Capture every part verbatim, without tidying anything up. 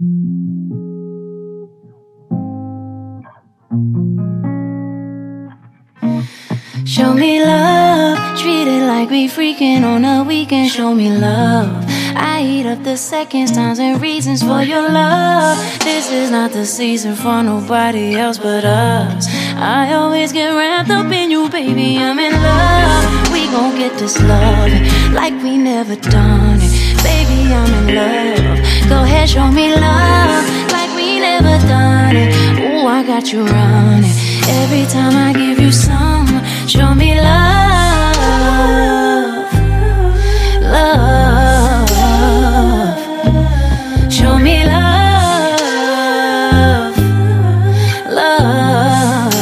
Show me love, treat it like we freaking on a weekend. Show me love, I eat up the seconds, times, and reasons for your love. This is not the season for nobody else but us. I always get wrapped up in you, baby, I'm in love. We gon' get this love like we never done it. Baby, I'm in love. Go ahead, show me love like we never done it. Ooh, I got you running every time I give you some. Show me love, love. Show me love, love.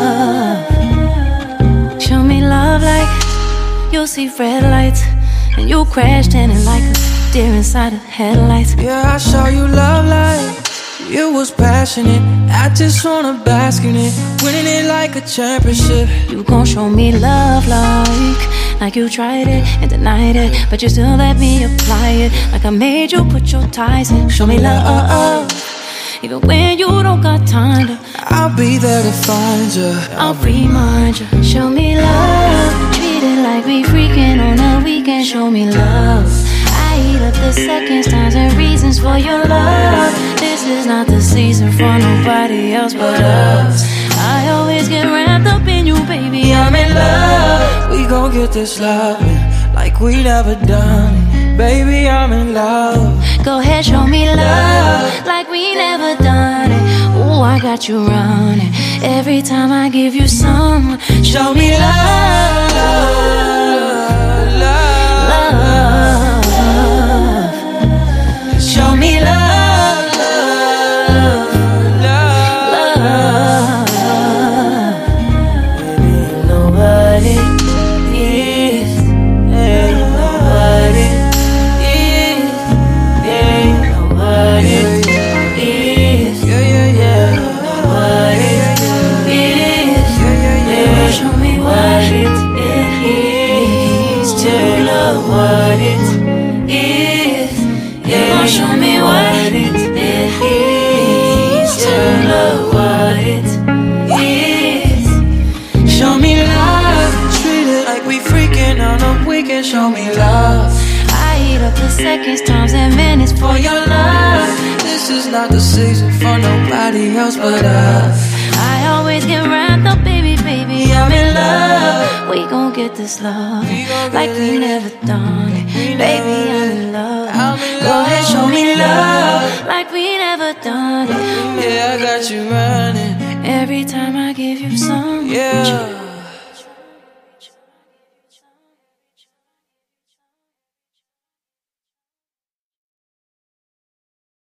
Show me love like you'll see red lights and you crashed in it like a deer inside of headlights. Yeah, I saw you love like you was passionate. I just wanna bask in it, winning it like a championship. You gon' show me love like Like you tried it and denied it, but you still let me apply it. Like I made you put your ties in. Show me love, even when you don't got time to. I'll be there to find you, I'll remind you. Show me love, treat it like we freaking on a weekend. Show me love, I eat up the seconds, times, and reasons for your love. This is not the season for nobody else but us. I always get wrapped up in you, baby, I'm in love. we gon' get this love like we never done it. Baby, I'm in love. Go ahead, show me love like we never done it. Ooh, I got you running every time I give you some. Show me love, love, love. Show me love, love, love. Baby, you know what it is. Yeah, you know what it is. Yeah, you know what it is. yeah, yeah, yeah. You know what it is. Yeah, yeah, yeah. Baby, show me what it is to love what it is. Yeah, show me what it is to love what it is. Show me love, Treat it like we freaking on a weekend. Show me love. I eat up the seconds, times, and minutes for your love. This is not the season for nobody else but us. I always get wrapped up, baby, baby, I'm in love. We gon' get this love We gon' like get we it. never done it. Baby, I'm in love. I'm in Go ahead, show me love. love like we never done it. Yeah, I got you running. Every time I give you some. Yeah.